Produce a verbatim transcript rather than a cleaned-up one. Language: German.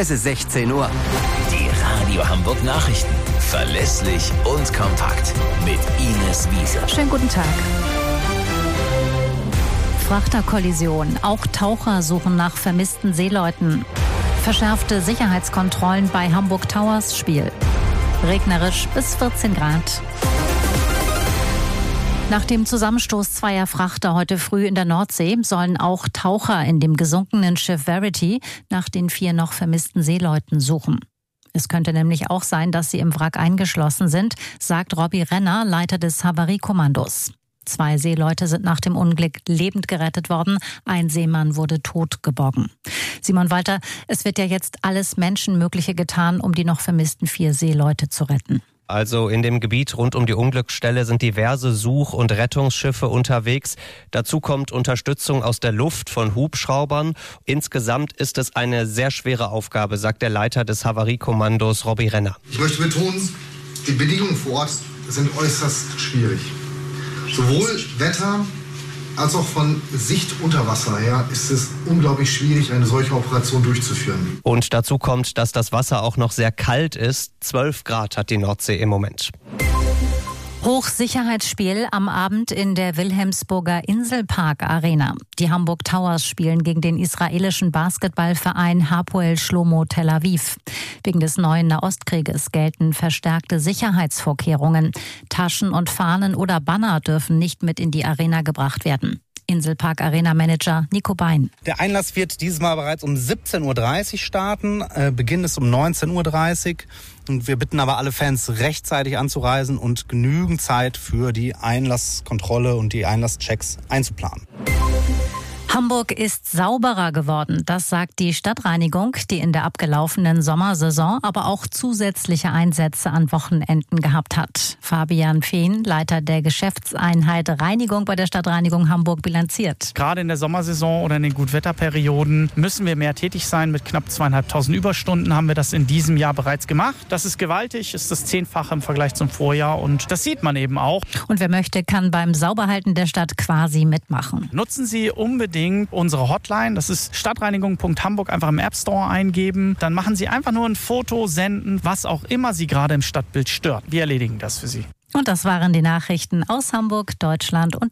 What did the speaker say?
Es ist sechzehn Uhr. Die Radio Hamburg Nachrichten. Verlässlich und kompakt. Mit Ines Wiese. Schönen guten Tag. Frachterkollision. Auch Taucher suchen nach vermissten Seeleuten. Verschärfte Sicherheitskontrollen bei Hamburg Towers Spiel. Regnerisch bis vierzehn Grad. Nach dem Zusammenstoß zweier Frachter heute früh in der Nordsee sollen auch Taucher in dem gesunkenen Schiff Verity nach den vier noch vermissten Seeleuten suchen. Es könnte nämlich auch sein, dass sie im Wrack eingeschlossen sind, sagt Robby Renner, Leiter des Havariekommandos. Zwei Seeleute sind nach dem Unglück lebend gerettet worden. Ein Seemann wurde tot geborgen. Simon Walter, es wird ja jetzt alles Menschenmögliche getan, um die noch vermissten vier Seeleute zu retten. Also in dem Gebiet rund um die Unglücksstelle sind diverse Such- und Rettungsschiffe unterwegs. Dazu kommt Unterstützung aus der Luft von Hubschraubern. Insgesamt ist es eine sehr schwere Aufgabe, sagt der Leiter des Havariekommandos Robby Renner. Ich möchte betonen, die Bedingungen vor Ort sind äußerst schwierig. Sowohl Wetter als auch von Sicht unter Wasser her ist es unglaublich schwierig, eine solche Operation durchzuführen. Und dazu kommt, dass das Wasser auch noch sehr kalt ist. zwölf Grad hat die Nordsee im Moment. Hochsicherheitsspiel am Abend in der Wilhelmsburger Inselpark Arena. Die Hamburg Towers spielen gegen den israelischen Basketballverein Hapoel Shlomo Tel Aviv. Wegen des neuen Nahostkrieges gelten verstärkte Sicherheitsvorkehrungen. Taschen und Fahnen oder Banner dürfen nicht mit in die Arena gebracht werden. Inselpark Arena Manager Nico Bein. Der Einlass wird dieses Mal bereits um siebzehn Uhr dreißig starten. Äh, Beginn ist um neunzehn Uhr dreißig. Und wir bitten aber alle Fans rechtzeitig anzureisen und genügend Zeit für die Einlasskontrolle und die Einlasschecks einzuplanen. Hamburg ist sauberer geworden, das sagt die Stadtreinigung, die in der abgelaufenen Sommersaison aber auch zusätzliche Einsätze an Wochenenden gehabt hat. Fabian Fehn, Leiter der Geschäftseinheit Reinigung bei der Stadtreinigung Hamburg, bilanziert. Gerade in der Sommersaison oder in den Gutwetterperioden müssen wir mehr tätig sein. Mit knapp zweieinhalbtausend Überstunden haben wir das in diesem Jahr bereits gemacht. Das ist gewaltig, ist das Zehnfache im Vergleich zum Vorjahr und das sieht man eben auch. Und wer möchte, kann beim Sauberhalten der Stadt quasi mitmachen. Nutzen Sie unbedingt unsere Hotline, das ist stadtreinigung punkt hamburg, einfach im App Store eingeben. Dann machen Sie einfach nur ein Foto, senden, was auch immer Sie gerade im Stadtbild stört. Wir erledigen das für Sie. Und das waren die Nachrichten aus Hamburg, Deutschland und